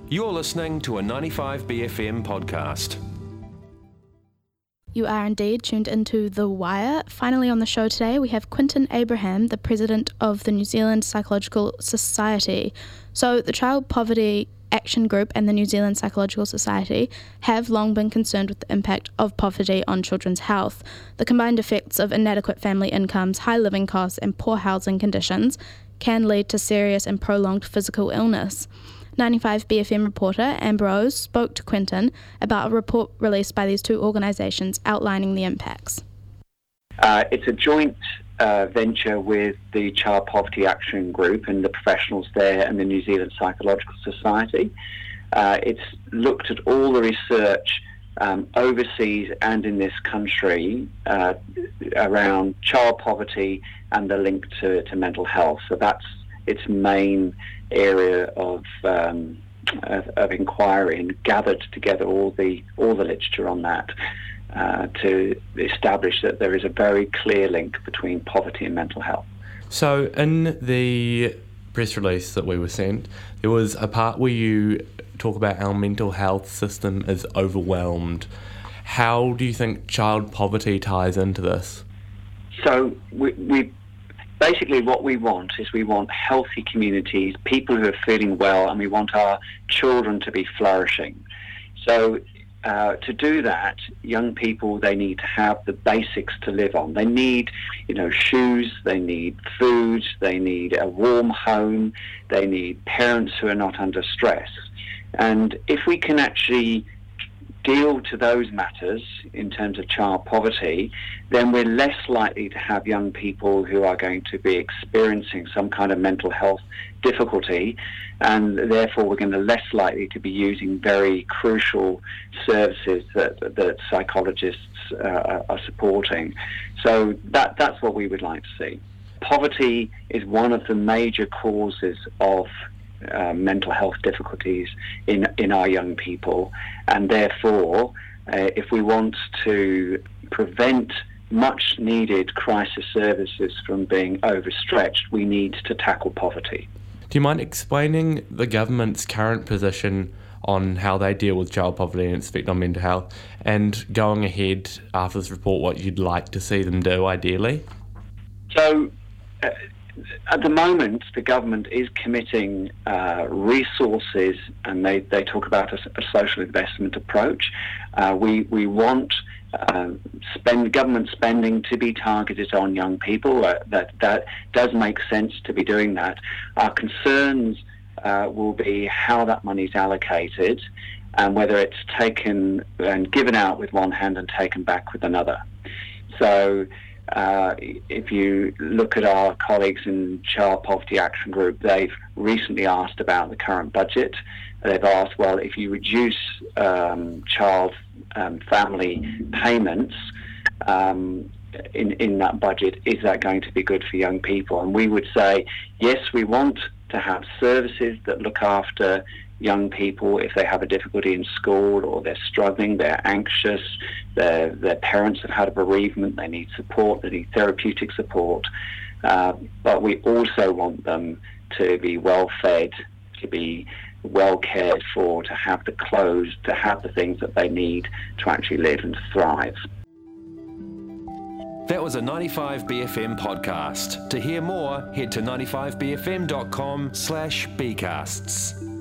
You're listening to a 95BFM podcast. You are indeed tuned into The Wire. Finally on the show today, we have Quinton Abraham, the president of the New Zealand Psychological Society. So the Child Poverty Action Group and the New Zealand Psychological Society have long been concerned with the impact of poverty on children's health. The combined effects of inadequate family incomes, high living costs and poor housing conditions can lead to serious and prolonged physical illness. 95BFM reporter Amber Rose spoke to Quinton about a report released by these two organisations outlining the impacts. It's a joint venture with the Child Poverty Action Group and the professionals there and the New Zealand Psychological Society. It's looked at all the research overseas and in this country around child poverty and the link to mental health. So that's its main area of inquiry, and gathered together all the literature on that to establish that there is a very clear link between poverty and mental health. So in the press release that we were sent, there was a part where you talk about our mental health system is overwhelmed. How do you think child poverty ties into this? So we basically, what we want is we want healthy communities, people who are feeling well, and we want our children to be flourishing. So to do that, young people, they need to have the basics to live on. They need, shoes, they need food, they need a warm home, they need parents who are not under stress. And if we can actually deal to those matters in terms of child poverty, then we're less likely to have young people who are going to be experiencing some kind of mental health difficulty, and therefore we're going to less likely to be using very crucial services that psychologists are supporting. So that's what we would like to see. Poverty is one of the major causes of mental health difficulties in our young people, and therefore if we want to prevent much needed crisis services from being overstretched, we need to tackle poverty. Do you mind explaining the government's current position on how they deal with child poverty and its effect on mental health, and going ahead after this report what you'd like to see them do ideally? So at the moment, the government is committing resources, and they talk about a social investment approach. We want government spending to be targeted on young people. That does make sense to be doing that. Our concerns will be how that money is allocated, and whether it's taken and given out with one hand and taken back with another. So if you look at our colleagues in Child Poverty Action Group, they've recently asked about the current budget. They've asked, well, if you reduce child family payments in that budget, is that going to be good for young people? And we would say, yes, we want to have services that look after young people if they have a difficulty in school, or they're struggling, they're anxious, their parents have had a bereavement, they need support, they need therapeutic support. But we also want them to be well fed, to be well cared for, to have the clothes, to have the things that they need to actually live and thrive. That was a 95BFM podcast. To hear more, head to 95bfm.com/bcasts.